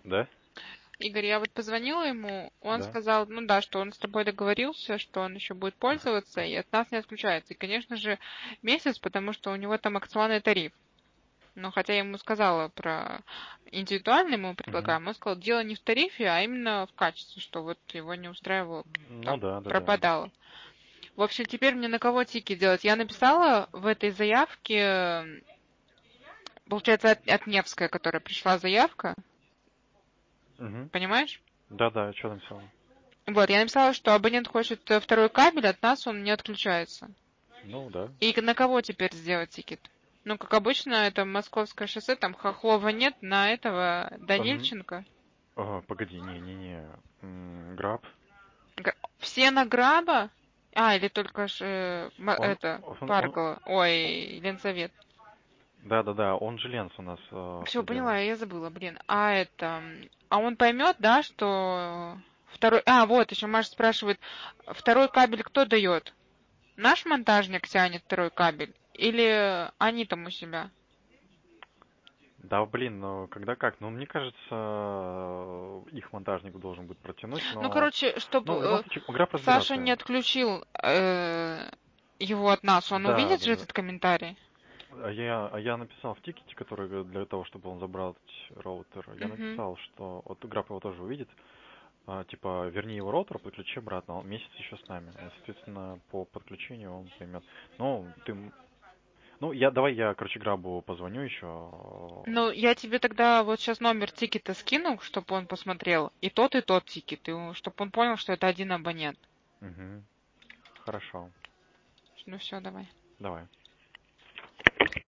Да? Игорь, я вот позвонила ему, он Да. сказал, ну да, что он с тобой договорился, что он еще будет пользоваться и от нас не отключается. И, конечно же, месяц, потому что у него там акционный тариф. Но хотя я ему сказала про индивидуальный, мы ему Мгм. предлагаем, он сказал, дело не в тарифе, а именно в качестве, что вот его не устраивало, Ну там, да, да, да. пропадало. В общем, теперь мне на кого тики делать? Я написала в этой заявке, получается, от Невская, которая пришла заявка, Мгм. понимаешь? Да, да, что написал? Вот, я написала, что абонент хочет второй кабель, от нас он не отключается. Ну да. И на кого теперь сделать тикет? Ну, как обычно, это Московское шоссе, там Хохлова нет, на этого М, Данильченко. Погоди, не-не-не. Граб. Все на Граба? А, или только Он, это, он, Паркова. Ой, Ленсовет. да, да, да, он же Ленс у нас Все, все делал. поняла, я забыла, блин. А это... А он поймет, да, что второй... А, вот, еще Маша спрашивает, второй кабель кто дает? Наш монтажник тянет второй кабель? Или они там у себя? Да, блин, ну когда как? Ну, мне кажется, их монтажник должен будет протянуть, Ну, но... короче, Ну, в любом чтобы случае, Граб Саша не разберется. отключил его от нас, он Да, увидит да, же да. этот комментарий? А я написал в тикете, который для того, чтобы он забрал этот роутер, я Угу. написал, что вот Граб его тоже увидит, типа, верни его роутер, подключи обратно, он месяц еще с нами. И, соответственно, по подключению он поймет. Ну, давай я, короче, Грабу позвоню еще. Ну, я тебе тогда вот сейчас номер тикета скину, чтобы он посмотрел. И тот тикет, чтобы он понял, что это один абонент. Угу. Хорошо. Ну все, давай. Давай.